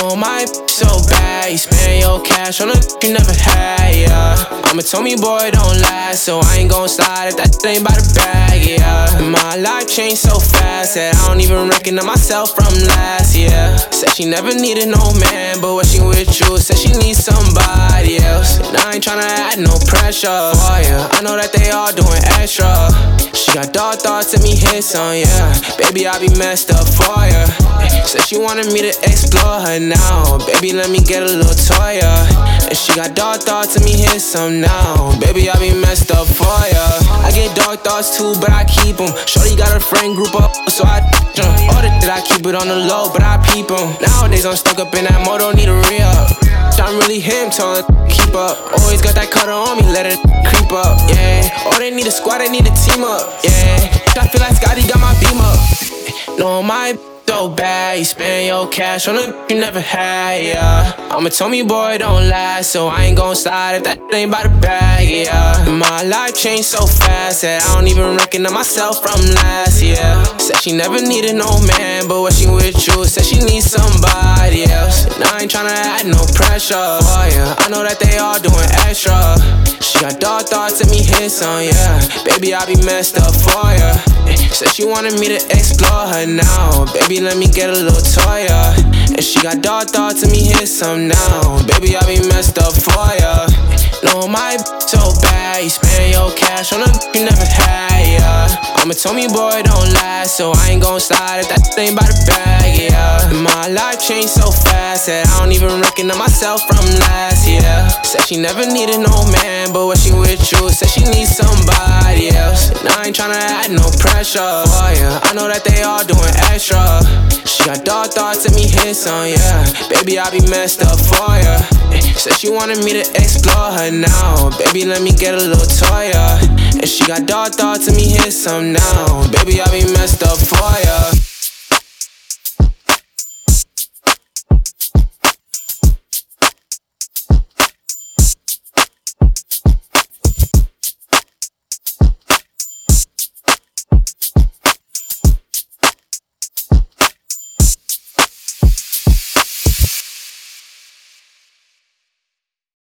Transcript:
No, my so bad, you spend your cash on a you never had, yeah. I'm a Tommy boy, don't last, so I ain't gon' slide if that ain't by the bag, yeah. My life changed so fast that I don't even recognize myself from last year. Said she never needed no man, but when she with you, said she needs somebody else. And I ain't tryna add no pressure for ya. I know that they all doing extra. She got dark thoughts, let me hit some, yeah. Baby, I be messed up for ya. Said she wanted me to explore her now. Baby, let me get a little toy, yeah. And she got dark thoughts, let me hit some now. Baby, I be messed up for ya. I get dark thoughts too, but I keep them. Shorty got a friend group up, so I all that I keep it on the low, but I peep them. Nowadays I'm stuck up in that mode, don't need a re-up. I'm really him, telling keep up. Always got that cutter on me, let it creep up, yeah. Oh, they need a squad, they need a team up, yeah. I feel like Scotty got my beam up. No, my so bad, you spend your cash on a you never had, yeah. I'm a Tommy boy, don't last, so I ain't gon' slide if that ain't by the bag, yeah. My life changed so fast that I don't even recognize myself from last year. Said she never needed no man, but when she with you, said she needs somebody else. And I ain't tryna add no pressure for ya. I know that they all doing extra. She got dark thoughts, let me hit some, yeah. Baby, I be messed up for ya. Said she wanted me to explore her now. Baby, let me get a little toy, yeah. And she got dark thoughts, let me hit some now. Baby, I be messed up for ya. No, my so bad, you spend your cash on a you never had, yeah. I'm a Tommy boy, don't last, so I ain't gon' slide if that ain't by the bag, yeah. My life changed so fast that I don't even recognize myself from last year. Said she never needed no man, but when she with you, said she needs somebody else. And I ain't tryna add no pressure for ya. I know that they all doing extra. She got dark thoughts, let me hit some, yeah. Baby, I be messed up for ya. Said she wanted me to explore her now. Baby, let me get a little toy, yeah. And she got dark thoughts, let me hit some now. Baby, I be messed up for ya.